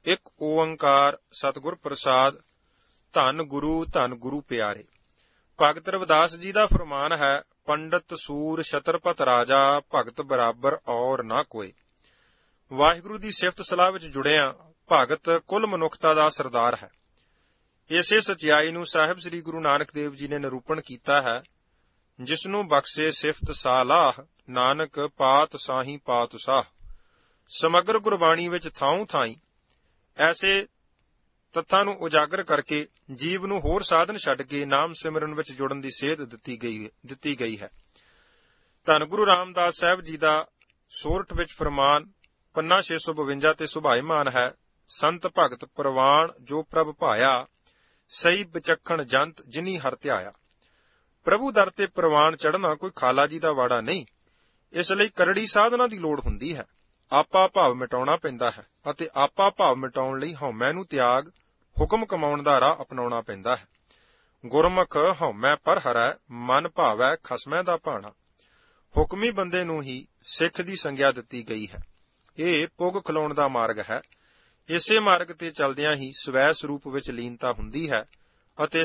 ਇੱਕ ਓੰਕਾਰ ਸਤਿਗੁਰ ਪ੍ਰਸਾਦ। ਧੰਨ ਗੁਰੂ ਪਿਆਰੇ। ਭਗਤ ਰਵਿਦਾਸ ਜੀ ਦਾ ਫਰਮਾਨ ਹੈ, ਪੰਡਤ ਸੂਰ ਛਤਰਪਤ ਰਾਜਾ, ਭਗਤ ਬਰਾਬਰ ਔਰ ਨਾ ਕੋਏ। ਵਾਹਿਗੁਰੂ ਦੀ ਸਿਫਤ ਸਲਾਹ ਵਿੱਚ ਜੁੜਿਆਂ ਭਗਤ ਕੁੱਲ ਮਨੁੱਖਤਾ ਦਾ ਸਰਦਾਰ ਹੈ। ਇਸੇ ਸਚਾਈ ਨੂੰ ਸਾਹਿਬ ਸ੍ਰੀ ਗੁਰੂ ਨਾਨਕ ਦੇਵ ਜੀ ਨੇ ਨਿਰੂਪਣ ਕੀਤਾ ਹੈ। ਜਿਸਨੂੰ ਬਖਸ਼ੇ ਸਿਫਤ ਸਾਲਾਹ, ਨਾਨਕ ਪਾਤ ਸਾਹੀ ਪਾਤ ਸਾਹ। ਸਮਗਰ ਗੁਰਬਾਣੀ ਵਿੱਚ ਥਾਉ ਥਾਈਂ ਐਸੇ ਤੱਥਾਂ ਨੂੰ ਉਜਾਗਰ ਕਰਕੇ ਜੀਵ ਨੂੰ ਹੋਰ ਸਾਧਨ ਛੱਡ ਕੇ ਨਾਮ ਸਿਮਰਨ ਵਿੱਚ ਜੁੜਨ ਦੀ ਸੇਧ ਦਿੱਤੀ ਗਈ ਹੈ। ਧੰਨ ਗੁਰੂ ਰਾਮਦਾਸ ਸਾਹਿਬ ਜੀ ਦਾ ਸੋਰਠ ਵਿੱਚ ਫਰਮਾਨ ਪੰਨਾ 652 ਤੇ ਸੁਭਾਇਮਾਨ ਹੈ। ਸੰਤ ਭਗਤ ਪ੍ਰਵਾਨ ਜੋ ਪ੍ਰਭ ਭਾਇਆ, ਸਹੀ ਵਿਚਖਣ ਜੰਤ ਜਿਨੀ ਹਰ ਧਿਆਇਆ। ਪ੍ਰਭੂ ਦਰ ਤੇ ਪ੍ਰਵਾਨ ਚੜ੍ਹਨਾ ਕੋਈ ਖਾਲਾ ਜੀ ਦਾ ਵਾੜਾ ਨਹੀਂ। ਇਸ ਲਈ ਕਰੜੀ ਸਾਧਨਾ ਦੀ ਲੋੜ ਹੁੰਦੀ ਹੈ। ਆਪਾ ਭਾਵ ਮਿਟਾਉਣਾ ਪੈਂਦਾ ਹੈ ਅਤੇ ਆਪਾ ਭਾਵ ਮਿਟਾਉਣ ਲਈ ਹਉਮੈ ਨੂੰ ਤਿਆਗ ਹੁਕਮ ਕਮਾਉਣ ਦਾ ਰਾਹ ਅਪਣਾਉਣਾ ਪੈਂਦਾ ਹੈ। ਗੁਰਮੁਖ ਹਉਮੈ ਪਰ ਹਰੈ, ਮਨ ਭਾਵੈ ਖਸਮੈ ਦਾ ਭਾਣਾ। ਹੁਕਮੀ ਬੰਦੇ ਨੂੰ ਹੀ ਸਿੱਖ ਦੀ ਸੰਗਿਆ ਦਿੱਤੀ ਗਈ ਹੈ। ਇਹ ਪੁੱਗ ਖਲਾਉਣ ਦਾ ਮਾਰਗ ਹੈ। ਇਸੇ ਮਾਰਗ ਤੇ ਚਲਦਿਆਂ ਹੀ ਸਵੈ ਸਰੂਪ ਵਿੱਚ ਲੀਨਤਾ ਹੁੰਦੀ ਹੈ ਅਤੇ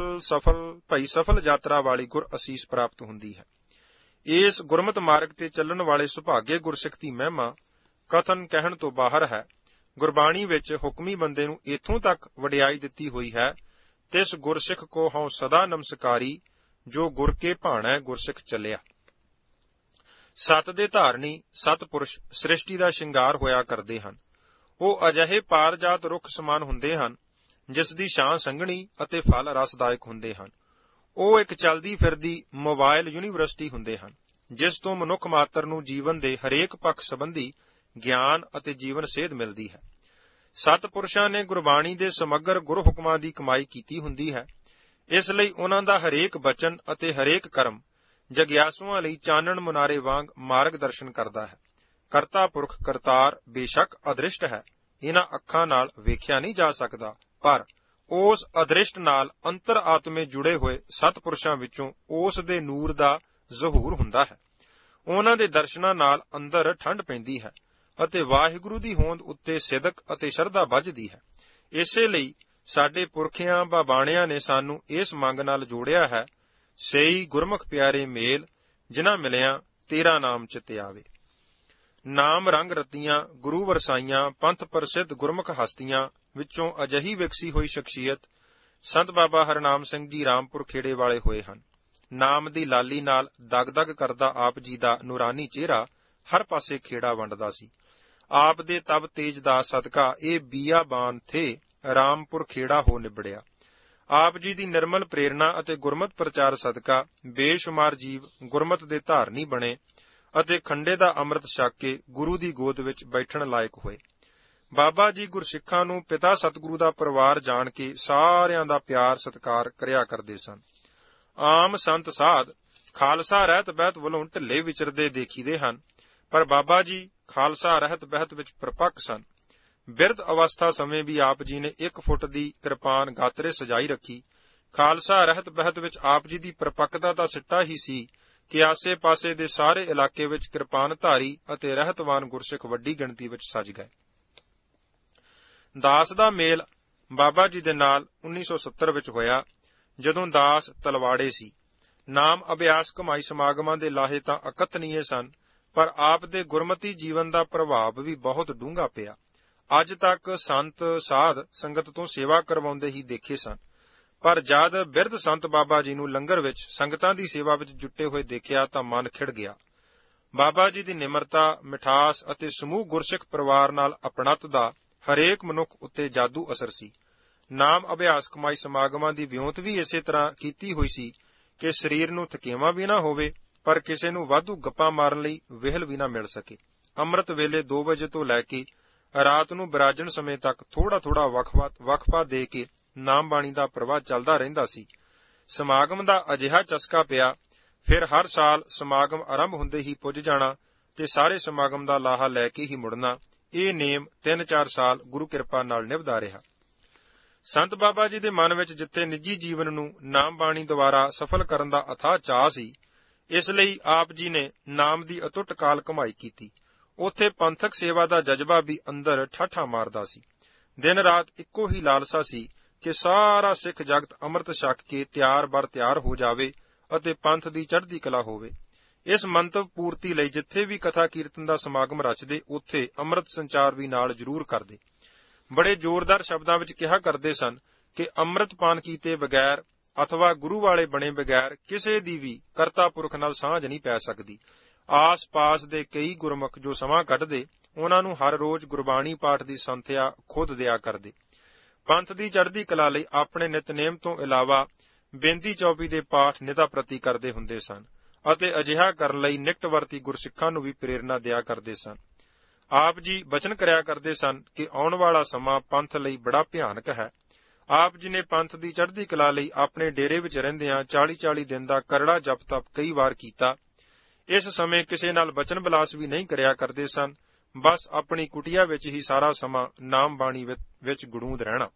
ਸਫਲ ਯਾਤਰਾ ਵਾਲੀ ਗੁਰ ਅਸੀਸ ਪ੍ਰਾਪਤ ਹੁੰਦੀ ਹੈ। ਇਸ ਗੁਰਮਤਿ ਮਾਰਗ ਤੇ ਚੱਲਣ ਵਾਲੇ ਸੁਭਾਗੇ ਗੁਰਸਿੱਖ ਦੀ ਮਹਿਮਾ ਕਥਨ ਕਹਿਣ ਤੋਂ ਬਾਹਰ ਹੈ। ਗੁਰਬਾਣੀ ਵਿੱਚ ਹੁਕਮੀ ਬੰਦੇ ਨੂੰ ਇਥੋਂ ਤੱਕ ਵਡਿਆਈ ਦਿੱਤੀ ਹੋਈ ਹੈ, ਤਿਸ ਗੁਰਸਿੱਖ ਕੋ ਹਉ ਸਦਾ ਨਮਸਕਾਰੀ, ਜੋ ਗੁਰ ਕੇ ਭਾਣੈ ਗੁਰਸਿੱਖ ਚੱਲਿਆ। ਸਤ ਦੇ ਧਾਰਨੀ ਸਤਪੁਰਸ਼ ਸ੍ਰਿਸ਼ਟੀ ਦਾ ਸ਼ਿੰਗਾਰ ਹੋਇਆ ਕਰਦੇ ਹਨ। ਉਹ ਅਜਿਹੇ ਪਾਰਜਾਤ ਰੁੱਖ ਸਮਾਨ ਹੁੰਦੇ ਹਨ ਜਿਸ ਦੀ ਛਾਂ ਸੰਘਣੀ ਅਤੇ ਫਲ ਰਸਦਾਇਕ ਹੁੰਦੇ ਹਨ। ਉਹ ਇੱਕ ਚਲਦੀ ਫਿਰਦੀ ਮੋਬਾਈਲ ਯੂਨੀਵਰਸਿਟੀ ਹੁੰਦੇ ਹਨ, ਜਿਸ ਤੋਂ ਮਨੁੱਖ ਮਾਤਰ ਨੂੰ ਜੀਵਨ ਦੇ ਹਰੇਕ ਪੱਖ ਸੰਬੰਧੀ ਗਿਆਨ ਅਤੇ ਜੀਵਨ ਸੇਧ ਮਿਲਦੀ ਹੈ। ਸਤਪੁਰਸ਼ਾਂ ਨੇ ਗੁਰਬਾਣੀ ਦੇ ਸਮਗਰ ਗੁਰ ਹੁਕਮਾਂ ਦੀ ਕਮਾਈ ਕੀਤੀ ਹੁੰਦੀ ਹੈ। ਇਸ ਲਈ ਉਨ੍ਹਾਂ ਦਾ ਹਰੇਕ ਬਚਨ ਅਤੇ ਹਰੇਕ ਕਰਮ ਜਗਿਆਸੂਆਂ ਲਈ ਚਾਨਣ ਮੁਨਾਰੇ ਵਾਂਗ ਮਾਰਗ ਦਰਸ਼ਨ ਕਰਦਾ ਹੈ। ਕਰਤਾ ਪੁਰਖ ਕਰਤਾਰ ਬੇਸ਼ੱਕ ਅਦ੍ਰਿਸ਼ਟ ਹੈ, ਇਹਨਾਂ ਅੱਖਾਂ ਨਾਲ ਵੇਖਿਆ ਨਹੀਂ ਜਾ ਸਕਦਾ, ਪਰ ਉਸ ਅਦ੍ਰਿਸ਼ਟ ਨਾਲ ਅੰਤਰ ਆਤਮੇ ਜੁੜੇ ਹੋਏ ਸਤਪੁਰਸ਼ਾਂ ਵਿੱਚੋਂ ਉਸ ਦੇ ਨੂਰ ਦਾ ਜ਼ਹੂਰ ਹੁੰਦਾ ਹੈ। ਉਨ੍ਹਾਂ ਦੇ ਦਰਸ਼ਨਾਂ ਨਾਲ ਅੰਦਰ ਠੰਡ ਪੈਂਦੀ ਹੈ ਅਤੇ ਵਾਹਿਗੁਰੂ ਦੀ ਹੋਂਦ ਉੱਤੇ ਸਿਦਕ ਅਤੇ ਸ਼ਰਧਾ ਵੱਜਦੀ ਹੈ। ਇਸੇ ਲਈ ਸਾਡੇ ਪੁਰਖਿਆਂ ਬਾਬਾਣਿਆਂ ਨੇ ਸਾਨੂੰ ਇਸ ਮੰਗ ਨਾਲ ਜੋੜਿਆ ਹੈ, ਸਈ ਗੁਰਮੁਖ ਪਿਆਰੇ ਮੇਲ, ਜਿਨ੍ਹਾਂ ਮਿਲਿਆਂ ਤੇਰਾ ਨਾਮ ਚਿੱਤੇ ਆਵੇ। ਨਾਮ ਰੰਗ ਰਤੀਆਂ ਗੁਰੂ ਵਰਸਾਈਆਂ ਪੰਥ ਪ੍ਰਸਿੱਧ ਗੁਰਮੁਖ ਹਸਤੀਆਂ ਵਿੱਚੋਂ ਅਜਿਹੀ ਵਿਕਸੀ ਹੋਈ ਸ਼ਖਸੀਅਤ ਸੰਤ ਬਾਬਾ ਹਰਨਾਮ ਸਿੰਘ ਜੀ ਰਾਮਪੁਰ ਖੇੜੇ ਵਾਲੇ ਹੋਏ ਹਨ। ਨਾਮ ਦੀ ਲਾਲੀ ਨਾਲ ਦਗਦਗ ਕਰਦਾ ਆਪ ਜੀ ਦਾ ਨੂਰਾਨੀ ਚਿਹਰਾ ਹਰ ਪਾਸੇ ਖੇੜਾ ਵੰਡਦਾ ਸੀ। ਆਪ ਦੇ ਤਬ ਤੇਜ ਦਾ ਸਦਕਾ ਇਹ ਬੀਆਬਾਨ ਥੇ ਰਾਮਪੁਰ ਖੇੜਾ ਹੋ ਨਿਬੜਿਆ। ਆਪ ਜੀ ਦੀ ਨਿਰਮਲ ਪ੍ਰੇਰਣਾ ਅਤੇ ਗੁਰਮਤਿ ਪ੍ਰਚਾਰ ਸਦਕਾ ਬੇਸ਼ੁਮਾਰ ਜੀਵ ਗੁਰਮਤਿ ਦੇ ਧਾਰਨੀ ਬਣੇ ਅਤੇ ਖੰਡੇ ਦਾ ਅੰਮ੍ਰਿਤ ਛਕ ਕੇ ਗੁਰੂ ਦੀ ਗੋਦ ਵਿੱਚ ਬੈਠਣ ਲਾਇਕ ਹੋਏ। ਬਾਬਾ ਜੀ ਗੁਰਸਿੱਖਾਂ ਨੂੰ ਪਿਤਾ ਸਤਿਗੁਰੂ ਦਾ ਪਰਿਵਾਰ ਜਾਣ ਕੇ ਸਾਰਿਆਂ ਦਾ ਪਿਆਰ ਸਤਿਕਾਰ ਕਰਿਆ ਕਰਦੇ ਸਨ। ਆਮ ਸੰਤ ਸਾਧ ਖਾਲਸਾ ਰਹਿਤ ਬਹਿਤ ਵੱਲੋਂ ਢਿੱਲੇ ਵਿਚਰਦੇ ਦੇਖੀਦੇ ਹਨ, ਪਰ ਬਾਬਾ ਜੀ ਖਾਲਸਾ ਰਹਿਤ ਬਹਿਤ ਵਿੱਚ ਪ੍ਰਪੱਕ ਸਨ। ਬਿਰਧ ਅਵਸਥਾ ਸਮੇਂ ਵੀ ਆਪ ਜੀ ਨੇ 1 ਫੁੱਟ ਦੀ ਕਿਰਪਾਨ ਗਾਤਰੇ ਸਜਾਈ ਰੱਖੀ। ਖਾਲਸਾ ਰਹਿਤ ਬਹਿਤ ਵਿੱਚ ਆਪ ਜੀ ਦੀ ਪ੍ਰਪੱਕਤਾ ਦਾ ਸਿੱਟਾ ਹੀ ਸੀ ਕਿ ਆਸੇ-ਪਾਸੇ ਦੇ ਸਾਰੇ ਇਲਾਕੇ ਵਿੱਚ ਕਿਰਪਾਨ ਧਾਰੀ ਅਤੇ ਰਹਿਤਵਾਨ ਗੁਰਸਿੱਖ ਵੱਡੀ ਗਿਣਤੀ ਵਿੱਚ ਸੱਜ ਗਏ। ਦਾਸ ਦਾ ਮੇਲ ਬਾਬਾ ਜੀ ਦੇ ਨਾਲ 1970 ਵਿੱਚ ਹੋਇਆ, ਜਦੋਂ ਦਾਸ ਤਲਵਾੜੇ ਸੀ। ਨਾਮ ਅਭਿਆਸ ਕਮਾਈ ਸਮਾਗਮਾਂ ਦੇ ਲਾਹੇ ਤਾਂ ਅਕਥਨੀਏ ਸਨ, ਪਰ ਆਪ ਦੇ ਗੁਰਮਤੀ ਜੀਵਨ ਦਾ ਪ੍ਰਭਾਵ ਵੀ ਬਹੁਤ ਡੂੰਘਾ ਪਿਆ। ਅੱਜ ਤੱਕ ਸੰਤ ਸਾਧ ਸੰਗਤ ਤੋਂ ਸੇਵਾ ਕਰਵਾਉਂਦੇ ਹੀ ਦੇਖੇ ਸਨ, ਪਰ ਜਦ ਬਿਰਧ ਸੰਤ ਬਾਬਾ ਜੀ ਨੂੰ ਲੰਗਰ ਵਿੱਚ ਸੰਗਤਾਂ ਦੀ ਸੇਵਾ ਵਿੱਚ ਜੁਟੇ ਹੋਏ ਦੇਖਿਆ ਤਾਂ ਮਨ ਖਿੜ ਗਿਆ। ਬਾਬਾ ਜੀ ਦੀ ਨਿਮਰਤਾ, ਮਿਠਾਸ ਅਤੇ ਸਮੂਹ ਗੁਰਸਿੱਖ ਪਰਿਵਾਰ ਨਾਲ ਅਪਣਤ ਦਾ ਹਰੇਕ ਮਨੁੱਖ ਉੱਤੇ ਜਾਦੂ ਅਸਰ ਸੀ। ਨਾਮ ਅਭਿਆਸ ਕਮਾਈ ਸਮਾਗਮਾਂ ਦੀ ਵਿਉਂਤ ਵੀ ਇਸੇ ਤਰ੍ਹਾਂ ਕੀਤੀ ਹੋਈ ਸੀ ਕਿ ਸਰੀਰ ਨੂੰ ਥਕੇਵਾਂ ਵੀ ਨਾ ਹੋਵੇ, ਪਰ ਕਿਸੇ ਨੂੰ ਵਾਧੂ ਗੱਪਾਂ ਮਾਰਨ ਲਈ ਵਿਹਲ ਵੀ ਨਾ ਮਿਲ ਸਕੇ। ਅੰਮ੍ਰਿਤ ਵੇਲੇ 2 ਵਜੇ ਤੋਂ ਲੈ ਕੇ ਰਾਤ ਨੂੰ ਬਿਰਾਜਣ ਸਮੇਂ ਤੱਕ ਥੋੜਾ ਵਕਫਾ ਦੇ ਕੇ ਨਾਮ ਬਾਣੀ ਦਾ ਪ੍ਰਵਾਹ ਚੱਲਦਾ ਰਹਿੰਦਾ ਸੀ। ਸਮਾਗਮ ਦਾ ਅਜਿਹਾ ਚਸਕਾ ਪਿਆ, ਫਿਰ ਹਰ ਸਾਲ ਸਮਾਗਮ ਆਰੰਭ ਹੁੰਦੇ ਹੀ ਪੁੱਜ ਜਾਣਾ ਤੇ ਸਾਰੇ ਸਮਾਗਮ ਦਾ ਲਾਹਾ ਲੈ ਕੇ ਹੀ ਮੁੜਨਾ। ਇਹ ਨੇਮ 3-4 ਸਾਲ ਗੁਰੂ ਕਿਰਪਾ ਨਾਲ ਨਿਭਦਾ ਰਿਹਾ। ਸੰਤ ਬਾਬਾ ਜੀ ਦੇ ਮਨ ਵਿੱਚ ਜਿੱਥੇ ਨਿੱਜੀ ਜੀਵਨ ਨੂੰ ਨਾਮ ਬਾਣੀ ਦੁਆਰਾ ਸਫਲ ਕਰਨ ਦਾ ਅਥਾਹ ਚਾਅ ਸੀ, ਇਸ ਲਈ ਆਪ ਜੀ ਨੇ ਨਾਮ ਦੀ ਅਟੁੱਟ ਕਾਲ ਕਮਾਈ ਕੀਤੀ। ਉੱਥੇ ਪੰਥਕ ਸੇਵਾ ਦਾ ਜਜ਼ਬਾ ਵੀ ਅੰਦਰ ਠਾਠਾਂ ਮਾਰਦਾ ਸੀ। ਦਿਨ ਰਾਤ ਇੱਕੋ ਹੀ ਲਾਲਸਾ ਸੀ ਕਿ ਸਾਰਾ ਸਿੱਖ ਜਗਤ ਅੰਮ੍ਰਿਤ ਛਕ ਕੇ ਤਿਆਰ ਬਰ ਤਿਆਰ ਹੋ ਜਾਵੇ ਅਤੇ ਪੰਥ ਦੀ ਚੜ੍ਹਦੀ ਕਲਾ ਹੋਵੇ। ਇਸ ਮੰਤਵ ਪੂਰਤੀ ਲਈ ਜਿੱਥੇ ਵੀ ਕਥਾ ਕੀਰਤਨ ਦਾ ਸਮਾਗਮ ਰਚਦੇ, ਉੱਥੇ ਅੰਮ੍ਰਿਤ ਸੰਚਾਰ ਵੀ ਨਾਲ ਜ਼ਰੂਰ ਕਰਦੇ। ਬੜੇ ਜ਼ੋਰਦਾਰ ਸ਼ਬਦਾਂ ਵਿੱਚ ਕਿਹਾ ਕਰਦੇ ਸਨ ਕਿ ਅੰਮ੍ਰਿਤ ਪਾਨ ਕੀਤੇ ਬਗੈਰ ਅਥਵਾ ਗੁਰੂ ਵਾਲੇ ਬਣੇ ਬਗੈਰ ਕਿਸੇ ਦੀ ਵੀ ਕਰਤਾ ਪੁਰਖ ਨਾਲ ਸਾਂਝ ਨਹੀਂ ਪੈ ਸਕਦੀ। ਆਸ-ਪਾਸ ਦੇ ਕਈ ਗੁਰਮੁਖ ਜੋ ਸਮਾਂ ਕੱਢਦੇ, ਉਹਨਾਂ ਨੂੰ ਹਰ ਰੋਜ਼ ਗੁਰਬਾਣੀ ਪਾਠ ਦੀ ਸੰਥਿਆ ਖੁਦ ਦਿਆ ਕਰਦੇ। ਪੰਥ ਦੀ ਚੜ੍ਹਦੀ ਕਲਾ ਲਈ ਆਪਣੇ ਨਿਤਨੇਮ ਤੋਂ ਇਲਾਵਾ ਬੇਨਤੀ ਚੌਪੀ ਦੇ ਪਾਠ ਨਿਤਾ ਪ੍ਰਤੀ ਕਰਦੇ ਹੁੰਦੇ ਸਨ ਅਤੇ ਅਜਿਹਾ ਕਰਨ ਲਈ ਨਿਕਟ ਵਰਤੀ ਗੁਰਸਿੱਖਾਂ ਨੂੰ ਵੀ ਪ੍ਰੇਰਨਾ ਦਿਆ ਕਰਦੇ ਸਨ। ਆਪ ਜੀ ਬਚਨ ਕਰਿਆ ਕਰਦੇ ਸਨ ਕਿ ਆਉਣ ਵਾਲਾ ਸਮਾਂ ਪੰਥ ਲਈ ਬੜਾ ਭਿਆਨਕ ਹੈ। ਆਪ ਜੀ ਨੇ ਪੰਥ ਦੀ ਚੜ੍ਹਦੀ ਕਲਾ ਲਈ ਆਪਣੇ ਡੇਰੇ ਵਿੱਚ ਰਹਿੰਦਿਆਂ 40-40 ਦਿਨ ਦਾ ਕਰੜਾ ਜਪ ਤਪ ਕਈ ਵਾਰ ਕੀਤਾ। ਇਸ ਸਮੇਂ ਕਿਸੇ ਨਾਲ ਬਚਨ ਬਿਲਾਸ ਵੀ ਨਹੀਂ ਕਰਿਆ ਕਰਦੇ ਸਨ, ਬਸ ਆਪਣੀ ਕੁਟੀਆ ਵਿੱਚ ਹੀ ਸਾਰਾ ਸਮਾਂ ਨਾਮ ਬਾਣੀ ਵਿੱਚ ਗੁੜੂੰਦ ਰਹਿਣਾ।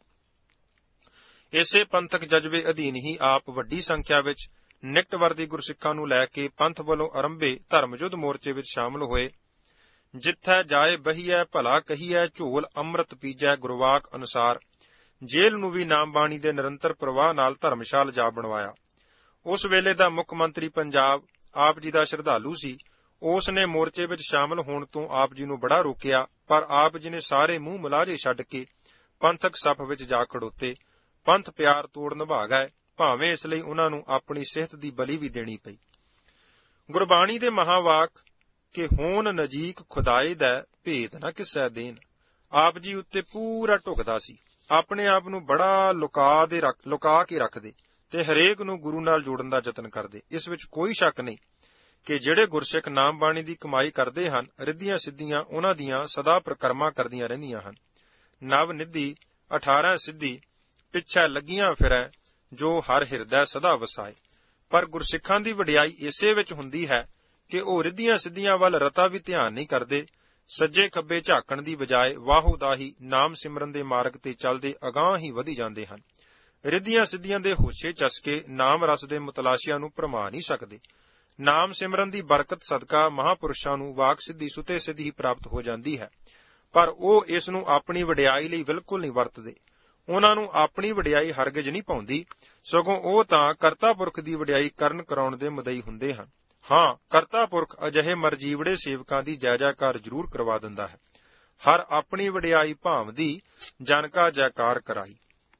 ਇਸੇ ਪੰਥਕ ਜਜ਼ਬੇ ਅਧੀਨ ਹੀ ਆਪ ਵੱਡੀ ਸੰਖਿਆ ਵਿੱਚ ਨਿਕਟ ਵਰਤੀ ਗੁਰਸਿੱਖਾਂ ਨੂੰ ਲੈ ਕੇ ਪੰਥ ਵੱਲੋਂ ਆਰੰਭੇ ਧਰਮ ਯੁੱਧ ਮੋਰਚੇ ਵਿੱਚ ਸ਼ਾਮਲ ਹੋਏ। ਜਿੱਥੈ ਜਾਏ ਬਹੀਐ ਭਲਾ ਕਹੀਐ, ਝੋਲ ਅੰਮ੍ਰਿਤ ਪੀਜੈ ਗੁਰਵਾਕ ਅਨੁਸਾਰ। ਜੇਲ੍ਹ ਨੂੰ ਵੀ ਨਾਮ ਬਾਣੀ ਦੇ ਨਿਰੰਤਰ ਪ੍ਰਵਾਹ ਨਾਲ ਧਰਮਸ਼ਾਲ ਜਾ ਬਣਵਾਇਆ। ਉਸ ਵੇਲੇ ਦਾ ਮੁੱਖ ਮੰਤਰੀ ਪੰਜਾਬ ਆਪ ਜੀ ਦਾ ਸ਼ਰਧਾਲੂ ਸੀ। ਉਸ ਨੇ ਮੋਰਚੇ ਵਿੱਚ ਸ਼ਾਮਲ ਹੋਣ ਤੋਂ ਆਪ ਜੀ ਨੂੰ ਬੜਾ ਰੋਕਿਆ, ਪਰ ਆਪ ਜੀ ਨੇ ਸਾਰੇ ਮੂੰਹ ਮੁਲਾਜੇ ਛੱਡ ਕੇ ਪੰਥਕ ਸੱਪ ਵਿੱਚ ਜਾ ਖੜੋਤੇ। ਪੰਥ ਪਿਆਰ ਤੋੜ ਨਿਭਾ ਗਏ, ਭਾਵੇਂ ਇਸ ਲਈ ਉਹਨਾਂ ਨੂੰ ਆਪਣੀ ਸਿਹਤ ਦੀ ਬਲੀ ਵੀ ਦੇਣੀ ਪਈ। ਗੁਰਬਾਣੀ ਦੇ ਮਹਾਵਾਕ ਕਿ ਹੋਣ ਨਜੀਕ ਖੁਦਾਏ ਦਾ ਭੇਦ ਨਾ ਕਿਸੈ ਦੇਨ ਆਪ ਜੀ ਉੱਤੇ ਪੂਰਾ ਢੁਕਦਾ ਸੀ। ਆਪਣੇ ਆਪ ਨੂੰ ਬੜਾ ਲੁਕਾ ਕੇ ਰੱਖਦੇ ਤੇ ਹਰੇਕ ਨੂੰ ਗੁਰੂ ਨਾਲ ਜੋੜਨ ਦਾ ਯਤਨ ਕਰਦੇ। ਇਸ ਵਿੱਚ ਕੋਈ ਸ਼ੱਕ ਨਹੀਂ ਕਿ ਜਿਹੜੇ ਗੁਰਸਿੱਖ ਨਾਮ ਬਾਣੀ ਦੀ ਕਮਾਈ ਕਰਦੇ ਹਨ, ਰਿੱਧੀਆਂ ਸਿੱਧੀਆਂ ਉਹਨਾਂ ਦੀਆਂ ਸਦਾ ਪ੍ਰਕਰਮਾਂ ਕਰਦੀਆਂ ਰਹਿੰਦੀਆਂ ਹਨ। ਨਵ ਨਿਧੀ 18 ਸਿੱਧੀ ਪਿੱਛੇ ਲੱਗੀਆਂ ਫਿਰੈ, ਜੋ ਹਰ ਹਿਰਦੈ ਸਦਾ ਵਸਾਏ। ਪਰ ਗੁਰਸਿੱਖਾਂ ਦੀ ਵਡਿਆਈ ਇਸੇ ਵਿੱਚ ਹੁੰਦੀ ਹੈ ਕਿ ਉਹ ਰਿੱਧੀਆਂ ਸਿੱਧੀਆਂ ਵੱਲ ਰਤਾ ਵੀ ਧਿਆਨ ਨਹੀਂ ਕਰਦੇ। ਸੱਜੇ ਖੱਬੇ ਝਾਕਣ ਦੀ ਬਜਾਏ ਵਾਹੋ ਦਾਹੀ ਨਾਮ ਸਿਮਰਨ ਦੇ ਮਾਰਗ ਤੇ ਚੱਲਦੇ ਅਗਾਂਹ ਹੀ ਵਧੀ ਜਾਂਦੇ ਹਨ। ਰਿੱਧੀਆਂ ਸਿੱਧੀਆਂ ਦੇ ਹੋਸ਼ੇ ਚਸਕੇ ਨਾਮ ਰਸ ਦੇ ਮੁਤਲਾਸ਼ੀਆਂ ਨੂੰ ਭਰਮਾ ਨਹੀਂ ਸਕਦੇ। ਨਾਮ ਸਿਮਰਨ ਦੀ ਬਰਕਤ ਸਦਕਾ ਮਹਾਂਪੁਰਸ਼ਾਂ ਨੂੰ ਵਾਕ ਸਿੱਧੀ ਸੁਤੇ ਸਿੱਧੀ ਹੀ ਪ੍ਰਾਪਤ ਹੋ ਜਾਂਦੀ ਹੈ, ਪਰ ਉਹ ਇਸ ਨੂੰ ਆਪਣੀ ਵਡਿਆਈ ਲਈ ਬਿਲਕੁਲ ਨਹੀਂ ਵਰਤਦੇ। ਉਹਨਾਂ ਨੂੰ ਆਪਣੀ ਵਡਿਆਈ ਹਰਗਿਜ਼ ਨਹੀਂ ਪਾਉਂਦੀ, ਸਗੋਂ ਉਹ ਤਾਂ ਕਰਤਾ ਪੁਰਖ ਦੀ ਵਡਿਆਈ ਕਰਨ ਕਰਾਉਣ ਦੇ ਮੁਦਈ ਹੁੰਦੇ ਹਨ। ਹਾਂ, ਕਰਤਾ ਪੁਰਖ ਅਜਿਹੇ ਮਰਜੀਵੜੇ ਸੇਵਕਾਂ ਦੀ ਜੈ ਜੈਕਾਰ ਜ਼ਰੂਰ ਕਰਵਾ ਦਿੰਦਾ ਹੈ। ਹਰ ਆਪਣੀ ਵਡਿਆਈ ਭਾਵਦੀ ਜਨ ਕਾ ਜੈਕਾਰ ਕਰਾਈ।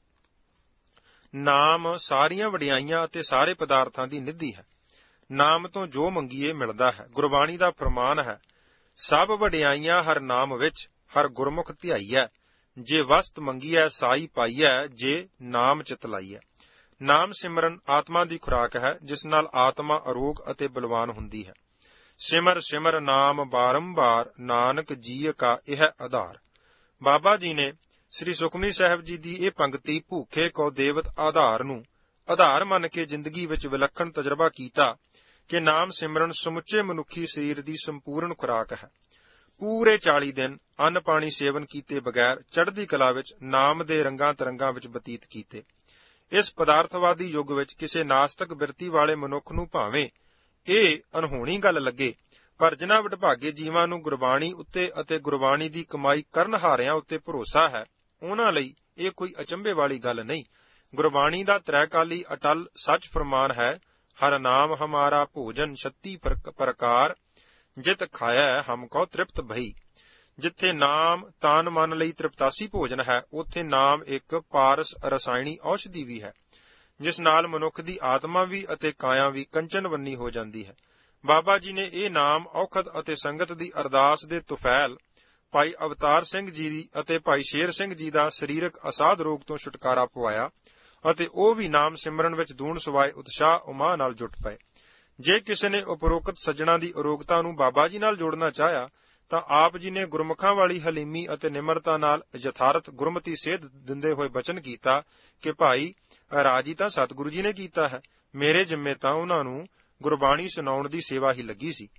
ਨਾਮ ਸਾਰੀਆਂ ਵਡਿਆਈਆਂ ਅਤੇ ਸਾਰੇ ਪਦਾਰਥਾਂ ਦੀ ਨਿਧੀ ਹੈ। ਨਾਮ ਤੋਂ ਜੋ ਮੰਗੀਏ ਮਿਲਦਾ ਹੈ। ਗੁਰਬਾਣੀ ਦਾ ਫਰਮਾਨ ਹੈ, ਸਭ ਵਡਿਆਈਆਂ ਹਰ ਨਾਮ ਵਿੱਚ, ਹਰ ਗੁਰਮੁਖ ਧਿਆਈਐ। ਜੇ ਵਸਤ ਮੰਗੀਐ ਸਾਈ ਪਾਈਐ, ਜੇ ਨਾਮ ਚਿਤ ਲਾਈਐ। ਨਾਮ ਸਿਮਰਨ ਆਤਮਾ ਦੀ ਖੁਰਾਕ ਹੈ, ਜਿਸ ਨਾਲ ਆਤਮਾ ਅਰੋਗ ਅਤੇ ਬਲਵਾਨ ਹੁੰਦੀ ਹੈ। ਸਿਮਰ ਸਿਮਰ ਨਾਮ ਬਾਰੰਬਾਰ, ਨਾਨਕ ਜੀਅ ਕਾ ਇਹ ਆਧਾਰ। ਬਾਬਾ ਜੀ ਨੇ ਸ੍ਰੀ ਸੁਖਮਨੀ ਸਾਹਿਬ ਜੀ ਦੀ ਇਹ ਪੰਕਤੀ ਭੂਖੇ ਕੋ ਦੇਵਤ ਆਧਾਰ ਨੂੰ ਆਧਾਰ ਮੰਨ ਕੇ ਜ਼ਿੰਦਗੀ ਵਿੱਚ ਵਿਲੱਖਣ ਤਜਰਬਾ ਕੀਤਾ ਕਿ ਨਾਮ ਸਿਮਰਨ ਸਮੁੱਚੇ ਮਨੁੱਖੀ ਸਰੀਰ ਦੀ ਸੰਪੂਰਨ ਖੁਰਾਕ ਹੈ। ਪੂਰੇ 40 ਦਿਨ ਅੰਨ ਪਾਣੀ ਸੇਵਨ ਕੀਤੇ ਬਗੈਰ ਚੜ੍ਹਦੀ ਕਲਾ ਵਿੱਚ ਨਾਮ ਦੇ ਰੰਗਾਂ ਤਰੰਗਾਂ ਵਿੱਚ ਬਤੀਤ ਕੀਤੇ। ਇਸ ਪਦਾਰਥਵਾਦੀ ਯੁੱਗ ਵਿੱਚ ਕਿਸੇ ਨਾਸਤਕ ਬਿਰਤੀ ਵਾਲੇ ਮਨੁੱਖ ਨੂੰ ਭਾਵੇਂ ਇਹ ਅਨਹੋਣੀ ਗੱਲ ਲੱਗੇ, ਪਰ ਜਿਨ੍ਹਾਂ ਵਡਭਾਗੇ ਜੀਵਾਂ ਨੂੰ ਗੁਰਬਾਣੀ ਉੱਤੇ ਅਤੇ ਗੁਰਬਾਣੀ ਦੀ ਕਮਾਈ ਕਰਨ ਹਾਰਿਆਂ ਉੱਤੇ ਭਰੋਸਾ ਹੈ, ਉਹਨਾਂ ਲਈ ਇਹ ਕੋਈ ਅਚੰਭੇ ਵਾਲੀ ਗੱਲ ਨਹੀਂ। ਗੁਰਬਾਣੀ ਦਾ ਤ੍ਰੈਕਾਲੀ ਅਟਲ ਸੱਚ ਫਰਮਾਨ ਹੈ, ਹਰ ਨਾਮ ਹਮਾਰਾ ਭੋਜਨ 36 ਪ੍ਰਕਾਰ, ਜਿਤ ਖਾਇਆ ਹਮ ਕੋ ਤ੍ਰਿਪਤ ਭਈ। ਜਿੱਥੇ ਨਾਮ ਤਾਨ ਮਨ ਲਈ ਤ੍ਰਿਪਤਾਸੀ ਭੋਜਨ ਹੈ, ਉੱਥੇ ਨਾਮ ਇੱਕ ਪਾਰਸ ਰਸਾਇਣੀ ਔਸ਼ਧੀ ਵੀ ਹੈ, ਜਿਸ ਨਾਲ ਮਨੁੱਖ ਦੀ ਆਤਮਾ ਵੀ ਅਤੇ ਕਾਇਆ ਵੀ ਕੰਚਨਵੰਨੀ ਹੋ ਜਾਂਦੀ ਹੈ। ਬਾਬਾ ਜੀ ਨੇ ਇਹ ਨਾਮ ਔਖਦ ਅਤੇ ਸੰਗਤ ਦੀ ਅਰਦਾਸ ਦੇ ਤੁਫੈਲ ਭਾਈ ਅਵਤਾਰ ਸਿੰਘ ਜੀ ਦੀ ਅਤੇ ਭਾਈ ਸ਼ੇਰ ਸਿੰਘ ਜੀ ਦਾ ਸਰੀਰਕ ਅਸਾਧ ਰੋਗ ਤੋਂ ਛੁਟਕਾਰਾ ਪਵਾਇਆ ਅਤੇ ਉਹ ਵੀ ਨਾਮ ਸਿਮਰਨ ਵਿੱਚ ਦੂਣ ਸਵਾਏ ਉਤਸ਼ਾਹ ਉਮਾ ਨਾਲ ਜੁਟ ਪਏ। ਜੇ ਕਿਸੇ ਨੇ ਉਪਰੋਕਤ ਸੱਜਣਾ ਦੀ ਅਰੋਗਤਾ ਨੂੰ ਬਾਬਾ ਜੀ ਨਾਲ ਜੋੜਨਾ ਚਾਹਿਆ ਤਾਂ ਆਪ ਜੀ ਨੇ ਗੁਰਮੁਖਾਂ ਵਾਲੀ ਹਲੀਮੀ ਅਤੇ ਨਿਮਰਤਾ ਨਾਲ ਯਥਾਰਥ ਗੁਰਮਤੀ ਸੇਧ ਦਿੰਦੇ ਹੋਏ ਬਚਨ ਕੀਤਾ ਕਿ ਭਾਈ ਰਾਜੀ ਤਾਂ ਸਤਿਗੁਰੂ ਜੀ ਨੇ ਕੀਤਾ ਹੈ, ਮੇਰੇ ਜਿੰਮੇ ਤਾਂ ਉਹਨਾਂ ਨੂੰ ਗੁਰਬਾਣੀ ਸੁਣਾਉਣ ਦੀ ਸੇਵਾ ਹੀ ਲੱਗੀ ਸੀ।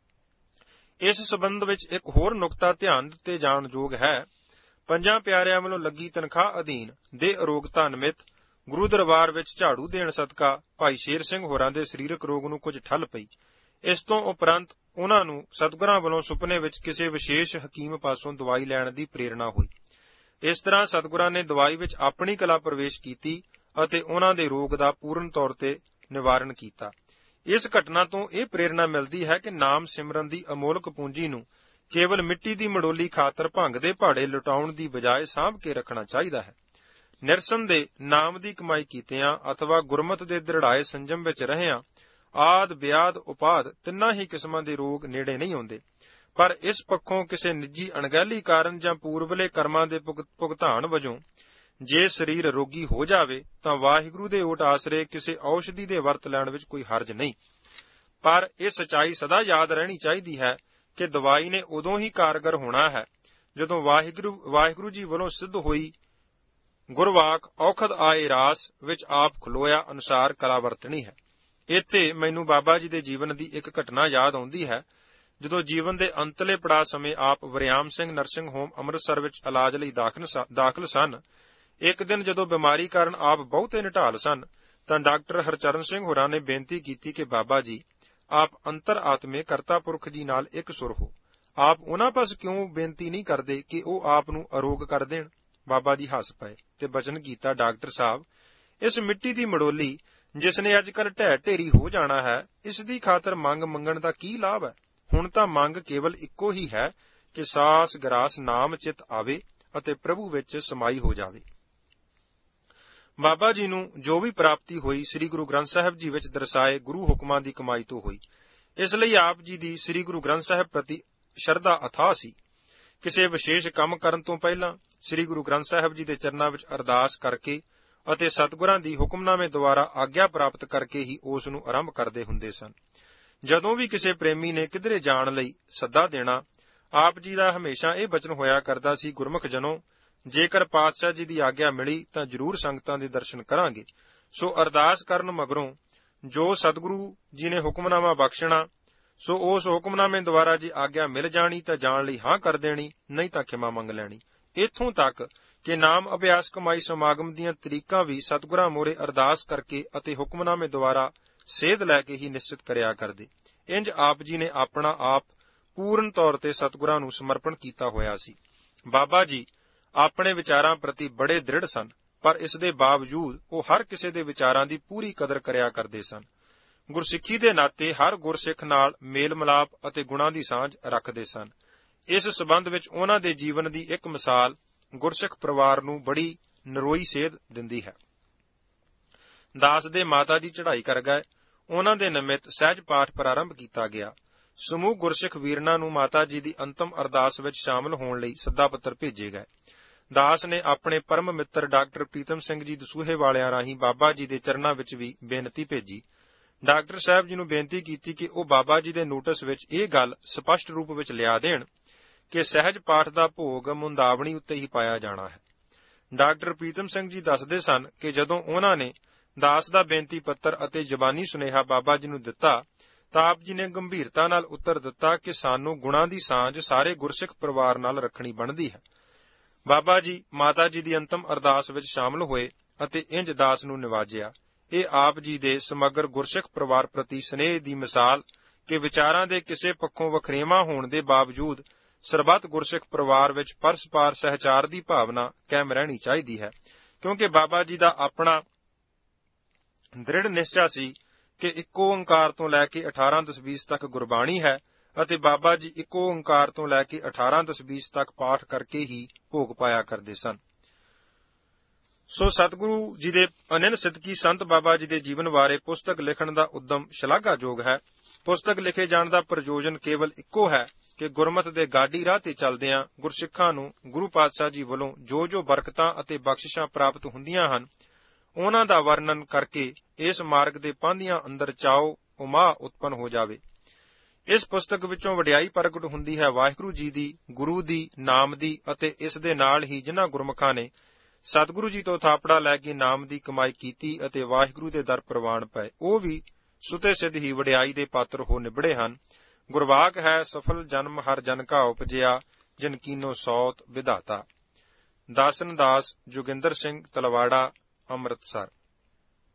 ਇਸ ਸਬੰਧ ਵਿੱਚ ਇੱਕ ਹੋਰ ਨੁਕਤਾ ਧਿਆਨ ਦਿੱਤੇ ਜਾਣ ਯੋਗ ਹੈ। ਪੰਜਾਂ ਪਿਆਰਿਆਂ ਵੱਲੋਂ ਲੱਗੀ ਤਨਖਾਹ ਅਧੀਨ ਦੇ ਅਰੋਗਤਾ ਨਿਮਿਤ ਗੁਰੂ ਦਰਬਾਰ ਵਿੱਚ ਝਾੜੂ ਦੇਣ ਸਦਕਾ ਭਾਈ ਸ਼ੇਰ ਸਿੰਘ ਹੋਰਾਂ ਦੇ ਸਰੀਰਕ ਰੋਗ ਨੂੰ ਕੁਝ ਠੱਲ ਪਈ। ਇਸ ਤੋਂ ਉਪਰੰਤ ਉਹਨਾਂ ਨੂੰ ਸਤਿਗੁਰਾਂ ਵੱਲੋਂ ਸੁਪਨੇ ਵਿੱਚ ਕਿਸੇ ਵਿਸ਼ੇਸ਼ ਹਕੀਮ ਪਾਸੋਂ ਦਵਾਈ ਲੈਣ ਦੀ ਪ੍ਰੇਰਣਾ ਹੋਈ। ਇਸ ਤਰ੍ਹਾਂ ਸਤਿਗੁਰਾਂ ਨੇ ਦਵਾਈ ਵਿੱਚ ਆਪਣੀ ਕਲਾ ਪ੍ਰਵੇਸ਼ ਕੀਤੀ ਅਤੇ ਉਹਨਾਂ ਦੇ ਰੋਗ ਦਾ ਪੂਰਨ ਤੌਰ ਤੇ ਨਿਵਾਰਨ ਕੀਤਾ। ਇਸ ਘਟਨਾ ਤੋਂ ਇਹ ਪ੍ਰੇਰਣਾ ਮਿਲਦੀ ਹੈ ਕਿ ਨਾਮ ਸਿਮਰਨ ਦੀ ਅਮੋਲਕ ਪੂੰਜੀ ਨੂੰ ਕੇਵਲ ਮਿੱਟੀ ਦੀ ਮੜੋਲੀ ਖਾਤਰ ਭੰਗ ਦੇ ਭਾੜੇ ਲੁਟਾਉਣ ਦੀ ਬਜਾਏ ਸਾਂਭ ਕੇ ਰੱਖਣਾ ਚਾਹੀਦਾ ਹੈ। ਨਿਰਸਨ ਦੇ ਨਾਮ ਦੀ ਕਮਾਈ ਕੀਤਿਆਂ ਅਥਵਾ ਗੁਰਮਤਿ ਦੇ ਦ੍ਰਿੜਾਏ ਸੰਜਮ ਵਿੱਚ ਰਹਿਆਂ ਆਦ ਵਿਆਦ ਉਪਾਦ ਤਿੰਨਾਂ ਹੀ ਕਿਸਮਾਂ ਦੇ ਰੋਗ ਨੇੜੇ ਨਹੀਂ ਆਉਂਦੇ। ਪਰ ਇਸ ਪੱਖੋਂ ਕਿਸੇ ਨਿੱਜੀ ਅਣਗਹਿਲੀ ਕਾਰਨ ਜਾਂ ਪੂਰਬਲੇ ਕਰਮਾਂ ਦੇ ਭੁਗਤਾਨ ਵਜੋਂ ਜੇ ਸਰੀਰ ਰੋਗੀ ਹੋ ਜਾਵੇ ਤਾਂ ਵਾਹਿਗੁਰੂ ਦੇ ਓਟ ਆਸਰੇ ਕਿਸੇ ਔਸ਼ਧੀ ਦੇ ਵਰਤ ਲੈਣ ਵਿੱਚ ਕੋਈ ਹਰਜ ਨਹੀਂ। ਪਰ ਇਹ ਸਚਾਈ ਸਦਾ ਯਾਦ ਰਹਿਣੀ ਚਾਹੀਦੀ ਹੈ ਕਿ ਦਵਾਈ ਨੇ ਉਦੋਂ ਹੀ ਕਾਰਗਰ ਹੋਣਾ ਹੈ ਜਦੋਂ ਵਾਹਿਗੁਰੂ ਜੀ ਵੱਲੋਂ ਸਿੱਧ ਹੋਈ ਗੁਰਵਾਕ ਔਖਦ ਆਏ ਰਾਸ ਵਿੱਚ ਆਪ ਖਲੋਇਆ ਅਨੁਸਾਰ ਕਲਾ ਵਰਤਣੀ ਹੈ। ਇੱਥੇ ਮੈਨੂੰ ਬਾਬਾ ਜੀ ਦੇ ਜੀਵਨ ਦੀ ਇੱਕ ਘਟਨਾ ਯਾਦ ਆਉਂਦੀ ਹੈ। ਜਦੋਂ ਜੀਵਨ ਦੇ ਅੰਤਲੇ ਪੜਾਅ ਸਮੇਂ ਆਪ ਵਰਿਆਮ ਸਿੰਘ ਨਰਸਿੰਗ ਹੋਮ ਅੰਮ੍ਰਿਤਸਰ ਵਿੱਚ ਇਲਾਜ ਲਈ ਦਾਖਲ ਸਨ, ਇੱਕ ਦਿਨ ਜਦੋਂ ਬਿਮਾਰੀ ਕਾਰਨ ਆਪ ਬਹੁਤੇ ਨਿਢਾਲ ਸਨ ਤਾਂ ਡਾਕਟਰ ਹਰਚਰਨ ਸਿੰਘ ਹੋਰਾਂ ਨੇ ਬੇਨਤੀ ਕੀਤੀ ਕਿ ਬਾਬਾ ਜੀ ਆਪ ਅੰਤਰ ਆਤਮੇ ਕਰਤਾ ਪੁਰਖ ਜੀ ਨਾਲ ਇੱਕ ਸੁਰ ਹੋ। ਆਪ ਉਹਨਾਂ ਪਾਸ ਕਿਉਂ ਬੇਨਤੀ ਨਹੀਂ ਕਰਦੇ ਕਿ ਉਹ ਆਪ ਨੂੰ ਅਰੋਗ ਕਰ ਦੇਣ। ਬਾਬਾ ਜੀ ਹੱਸ ਪਏ ਤੇ ਬਚਨ ਕੀਤਾ, ਡਾਕਟਰ ਸਾਹਿਬ, ਇਸ ਮਿੱਟੀ ਦੀ ਮੜੋਲੀ ਜਿਸ ਨੇ ਅੱਜ ਕੱਲ੍ਹ ਢਹਿ ਢੇਰੀ ਹੋ ਜਾਣਾ ਹੈ, ਇਸ ਦੀ ਖਾਤਰ ਮੰਗ ਮੰਗਣ ਦਾ ਕੀ ਲਾਭ ਹੈ। ਹੁਣ ਤਾਂ ਮੰਗ ਕੇਵਲ ਇੱਕੋ ਹੀ ਹੈ ਕਿ ਸਾਸ ਗਰਾਸ ਨਾਮ ਚਿਤ ਆਵੇ ਅਤੇ ਪ੍ਰਭੂ ਵਿੱਚ ਸਮਾਈ ਹੋ ਜਾਵੇ। ਬਾਬਾ ਜੀ ਨੂੰ ਜੋ ਵੀ ਪ੍ਰਾਪਤੀ ਹੋਈ ਸ੍ਰੀ ਗੁਰੂ ਗ੍ਰੰਥ ਸਾਹਿਬ ਜੀ ਵਿੱਚ ਦਰਸਾਏ ਗੁਰੂ ਹੁਕਮਾਂ ਦੀ ਕਮਾਈ ਤੋਂ ਹੋਈ। ਇਸ ਲਈ ਆਪ ਜੀ ਦੀ ਸ੍ਰੀ ਗੁਰੂ ਗ੍ਰੰਥ ਸਾਹਿਬ ਪ੍ਰਤੀ ਸ਼ਰਧਾ ਅਥਾਹ ਸੀ। ਕਿਸੇ ਵਿਸ਼ੇਸ਼ ਕੰਮ ਕਰਨ ਤੋਂ ਪਹਿਲਾਂ ਸ੍ਰੀ ਗੁਰੂ ਗ੍ਰੰਥ ਸਾਹਿਬ ਜੀ ਦੇ ਚਰਨਾਂ ਵਿੱਚ ਅਰਦਾਸ ਕਰਕੇ ਅਤੇ ਸਤਿਗੁਰਾਂ ਦੀ ਹੁਕਮਨਾਮੇ ਦੁਆਰਾ ਆਗਿਆ ਪ੍ਰਾਪਤ ਕਰਕੇ ਹੀ ਉਸ ਨੂੰ ਆਰੰਭ ਕਰਦੇ ਹੁੰਦੇ ਸਨ। ਜਦੋਂ ਵੀ ਕਿਸੇ ਪ੍ਰੇਮੀ ਨੇ ਕਿਧਰੇ ਜਾਣ ਲਈ ਸੱਦਾ ਦੇਣਾ, ਆਪ ਜੀ ਦਾ ਹਮੇਸ਼ਾ ਇਹ ਬਚਨ ਹੋਇਆ ਕਰਦਾ ਸੀ, ਗੁਰਮੁਖ ਜਨੋ, ਜੇਕਰ ਪਾਤਸ਼ਾਹ ਜੀ ਦੀ ਆਗਿਆ ਮਿਲੀ ਤਾਂ ਜ਼ਰੂਰ ਸੰਗਤਾਂ ਦੇ ਦਰਸ਼ਨ ਕਰਾਂਗੇ। ਸੋ ਅਰਦਾਸ ਕਰਨ ਮਗਰੋਂ ਜੋ ਸਤਿਗੁਰੂ ਜੀ ਨੇ ਹੁਕਮਨਾਮਾ ਬਖਸ਼ਣਾ, ਸੋ ਉਸ ਹੁਕਮਨਾਮੇ ਦੁਆਰਾ ਜੇ ਆਗਿਆ ਮਿਲ ਜਾਣੀ ਤਾਂ ਜਾਣ ਲਈ ਹਾਂ ਕਰ ਦੇਣੀ, ਨਹੀਂ ਤਾਂ ਖਿਮਾ ਮੰਗ ਲੈਣੀ। ਇੱਥੋਂ ਤੱਕ ਕਿ ਨਾਮ ਅਭਿਆਸ ਕਮਾਈ ਸਮਾਗਮ ਦੀਆਂ ਤਰੀਕਾਂ ਵੀ ਸਤਿਗੁਰਾਂ ਮੋਰੇ ਅਰਦਾਸ ਕਰਕੇ ਅਤੇ ਹੁਕਮਨਾਮੇ ਦੁਆਰਾ ਸੇਧ ਲੈ ਕੇ ਹੀ ਨਿਸ਼ਚਿਤ ਕਰਿਆ ਕਰਦੇ। ਇੰਜ ਆਪ ਜੀ ਨੇ ਆਪਣਾ ਆਪ ਪੂਰਨ ਤੌਰ ਤੇ ਸਤਿਗੁਰਾਂ ਨੂੰ ਸਮਰਪਣ ਕੀਤਾ ਹੋਇਆ ਸੀ। ਬਾਬਾ ਜੀ ਆਪਣੇ ਵਿਚਾਰਾਂ ਪ੍ਰਤੀ ਬੜੇ ਦ੍ਰਿੜ ਸਨ, ਪਰ ਇਸ ਦੇ ਬਾਵਜੂਦ ਉਹ ਹਰ ਕਿਸੇ ਦੇ ਵਿਚਾਰਾਂ ਦੀ ਪੂਰੀ ਕਦਰ ਕਰਿਆ ਕਰਦੇ ਸਨ। ਗੁਰਸਿੱਖੀ ਦੇ ਨਾਤੇ ਹਰ ਗੁਰਸਿੱਖ ਨਾਲ ਮੇਲ ਮਿਲਾਪ ਅਤੇ ਗੁਣਾਂ ਦੀ ਸਾਂਝ ਰੱਖਦੇ ਸਨ। ਇਸ ਸਬੰਧ ਵਿੱਚ ਉਹਨਾਂ ਦੇ ਜੀਵਨ ਦੀ ਇੱਕ ਮਿਸਾਲ ਗੁਰਸਿੱਖ ਪਰਿਵਾਰ ਨੂੰ ਬੜੀ ਨਰੋਈ ਸੇਧ ਦਿੰਦੀ ਹੈ। ਦਾਸ ਦੇ ਮਾਤਾ ਜੀ ਚੜ੍ਹਾਈ ਕਰ ਗਏ। ਉਹਨਾਂ ਦੇ ਨਿਮਿਤ ਸਹਿਜ ਪਾਠ ਪ੍ਰਾਰੰਭ ਕੀਤਾ ਗਿਆ। ਸਮੂਹ ਗੁਰਸਿੱਖ ਵੀਰਨਾਂ ਨੂੰ ਮਾਤਾ ਜੀ ਦੀ ਅੰਤਮ ਅਰਦਾਸ ਵਿੱਚ ਸ਼ਾਮਲ ਹੋਣ ਲਈ ਸੱਦਾ ਪੱਤਰ ਭੇਜੇ ਗਏ। ਦਾਸ ਨੇ ਆਪਣੇ ਪਰਮ ਮਿੱਤਰ ਡਾਕਟਰ ਪ੍ਰੀਤਮ ਸਿੰਘ ਜੀ ਦਸੂਹੇ ਵਾਲਿਆਂ ਰਾਹੀਂ ਬਾਬਾ ਜੀ ਦੇ ਚਰਨਾਂ ਵਿੱਚ ਵੀ ਬੇਨਤੀ ਭੇਜੀ। ਡਾਕਟਰ ਸਾਹਿਬ ਜੀ ਨੂੰ ਬੇਨਤੀ ਕੀਤੀ ਕਿ ਉਹ ਬਾਬਾ ਜੀ ਦੇ ਨੋਟਿਸ ਵਿੱਚ ਇਹ ਗੱਲ ਸਪਸ਼ਟ ਰੂਪ ਵਿੱਚ ਲਿਆ ਦੇਣ ਕਿ ਸਹਿਜ ਪਾਠ ਦਾ ਭੋਗ ਮੁੰਦਾਵਣੀ ਉੱਤੇ ਹੀ ਪਾਇਆ ਜਾਣਾ ਹੈ। ਡਾਕਟਰ ਪ੍ਰੀਤਮ ਸਿੰਘ ਜੀ ਦੱਸਦੇ ਸਨ ਕਿ ਜਦੋਂ ਉਹਨਾਂ ਨੇ ਦਾਸ ਦਾ ਬੇਨਤੀ ਪੱਤਰ ਅਤੇ ਜ਼ਬਾਨੀ ਸੁਨੇਹਾ ਬਾਬਾ ਜੀ ਨੂੰ ਦਿੱਤਾ ਤਾਂ ਆਪ ਜੀ ਨੇ ਗੰਭੀਰਤਾ ਨਾਲ ਉੱਤਰ ਦਿੱਤਾ ਕਿ ਸਾਨੂੰ ਗੁਣਾਂ ਦੀ ਸਾਂਝ ਸਾਰੇ ਗੁਰਸਿੱਖ ਪਰਿਵਾਰ ਨਾਲ ਰੱਖਣੀ ਬਣਦੀ ਹੈ। ਬਾਬਾ ਜੀ ਮਾਤਾ ਜੀ ਦੀ ਅੰਤਮ ਅਰਦਾਸ ਵਿੱਚ ਸ਼ਾਮਲ ਹੋਏ ਅਤੇ ਇੰਜ ਦਾਸ ਨੂੰ ਨਿਵਾਜਿਆ। ਇਹ ਆਪ ਜੀ ਦੇ ਸਮਗਰ ਗੁਰਸਿੱਖ ਪਰਿਵਾਰ ਪ੍ਰਤੀ ਸਨੇਹ ਦੀ ਮਿਸਾਲ ਕਿ ਵਿਚਾਰਾਂ ਦੇ ਕਿਸੇ ਪੱਖੋਂ ਵਖਰੇਵਾਂ ਹੋਣ ਦੇ ਬਾਵਜੂਦ ਸਰਬੱਤ ਗੁਰਸਿੱਖ ਪਰਿਵਾਰ ਵਿੱਚ ਪਰਸਪਰ ਸਹਿਚਾਰ ਦੀ ਭਾਵਨਾ ਕਾਇਮ ਰਹਿਣੀ ਚਾਹੀਦੀ ਹੈ, ਕਿਉਂਕਿ ਬਾਬਾ ਜੀ ਦਾ ਆਪਣਾ ਦ੍ਰਿੜ ਨਿਸ਼ਚਾ ਸੀ ਕਿ ਇੱਕੋ ਓੰਕਾਰ ਤੋਂ ਲੈ ਕੇ 18-20 ਤੱਕ ਗੁਰਬਾਣੀ ਹੈ ਅਤੇ ਬਾਬਾ ਜੀ ਇੱਕੋ ਓੰਕਾਰ ਤੋਂ ਲੈ ਕੇ 18-20 ਤੱਕ ਪਾਠ ਕਰਕੇ ਹੀ ਭੋਗ ਪਾਇਆ ਕਰਦੇ ਸਨ। ਸੋ ਸਤਿਗੁਰੂ ਜੀ ਦੇ ਅਨੰਨ ਸਿੱਧਕੀ ਸੰਤ ਬਾਬਾ ਜੀ ਦੇ ਜੀਵਨ ਬਾਰੇ ਪੁਸਤਕ ਲਿਖਣ ਦਾ ਉਦਮ ਸ਼ਲਾਘਾਯੋਗ ਹੈ। ਪੁਸਤਕ ਲਿਖੇ ਜਾਣ ਦਾ ਪ੍ਰਯੋਜਨ ਕੇਵਲ ਇੱਕੋ ਹੈ ਕਿ ਗੁਰਮਤਿ ਦੇ ਗਾਡੀ ਰਾਹ ਤੇ ਚੱਲਦਿਆਂ ਗੁਰਸਿੱਖਾਂ ਨੂੰ ਗੁਰੂ ਪਾਤਸ਼ਾਹ ਜੀ ਵੱਲੋਂ ਜੋ ਬਰਕਤਾਂ ਅਤੇ ਬਖਸ਼ਿਸ਼ਾਂ ਪ੍ਰਾਪਤ ਹੁੰਦੀਆਂ ਹਨ, ਉਹਨਾਂ ਦਾ ਵਰਣਨ ਕਰਕੇ ਇਸ ਮਾਰਗ ਦੇ ਪਾਂਧਿਆਂ ਅੰਦਰ ਚਾਉ ਉਮਾਹ ਉਤਪੰਨ ਹੋ ਜਾਵੇ। ਇਸ ਪੁਸਤਕ ਵਿੱਚੋਂ ਵਡਿਆਈ ਪ੍ਰਗਟ ਹੁੰਦੀ ਹੈ ਵਾਹਿਗੁਰੂ ਜੀ ਦੀ, ਗੁਰੂ ਦੀ, ਨਾਮ ਦੀ ਅਤੇ ਇਸ ਦੇ ਨਾਲ ਹੀ ਜਿਨ੍ਹਾਂ ਗੁਰਮੁਖਾਂ ਨੇ ਸਤਿਗੁਰੂ ਜੀ ਤੋਂ ਥਾਪੜਾ ਲੈ ਕੇ ਨਾਮ ਦੀ ਕਮਾਈ ਕੀਤੀ ਅਤੇ ਵਾਹਿਗੁਰੂ ਦੇ ਦਰ ਪ੍ਰਵਾਨ ਪਏ, ਉਹ ਵੀ ਸੁਤੇ ਸਿੱਧ ਹੀ ਵਡਿਆਈ ਦੇ ਪਾਤਰ ਹੋ ਨਿਬੜੇ ਹਨ। ਗੁਰਵਾਕ ਹੈ ਸਫਲ ਜਨਮ ਹਰ ਜਨ ਕਾ ਉਪਜਿਆ, ਜਿਨ ਕੀਨੋ ਸੌਤ ਵਿਧਾਤਾ। ਦਾਸਨ ਦਾਸ ਜੋਗਿੰਦਰ ਸਿੰਘ ਤਲਵਾੜਾ, ਅੰਮ੍ਰਿਤਸਰ।